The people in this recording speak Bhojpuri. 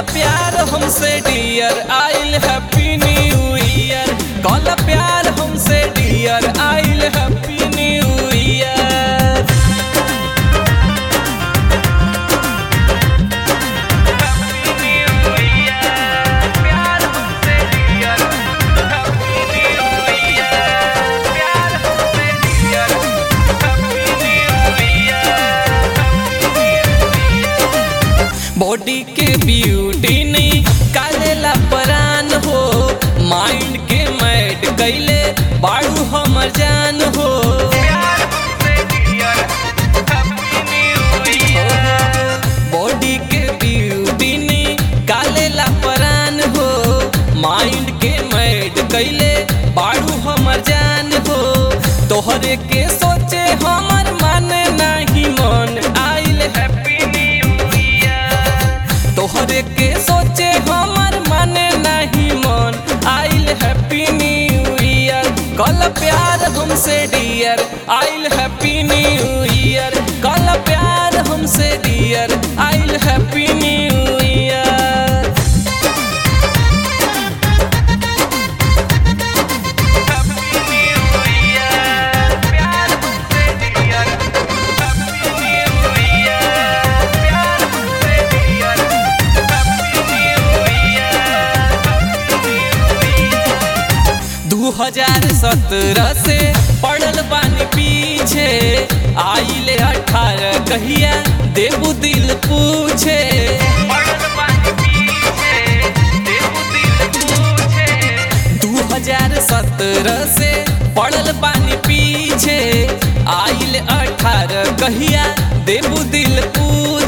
प्यार हमसे डियर आइल हैप्पी न्यू ईयर। कल प्यार हमसे डियर आइल हैप्पी न्यू ईयर। बॉडी के ब्यूटी नहीं कालेला परान हो, माइंड के मैड कैले बाड़ू हमर जान हो। बॉडी के ब्यूटी नहीं कालेला परान हो, माइंड के मैड कैले बाड़ू हमर जान हो। तोहरे के सोचे हमर माने नहीं मन आइल हैप्पी तोहरे के सोचे हमर माने नहीं मन आइल हैप्पी न्यू ईयर। कल प्यार हमसे डियर आइल हैप्पी न्यू ईयर। कल प्यार हमसे डियर आइल हैप्पी न्यू ईयर। दू 2017 से पड़ल बानी पीछे, आइले 18 कहिया देबू दिल पूछे। 2017 से पड़ल बानी पीछे, आइले 18 कहिया देबू दिल पूछे।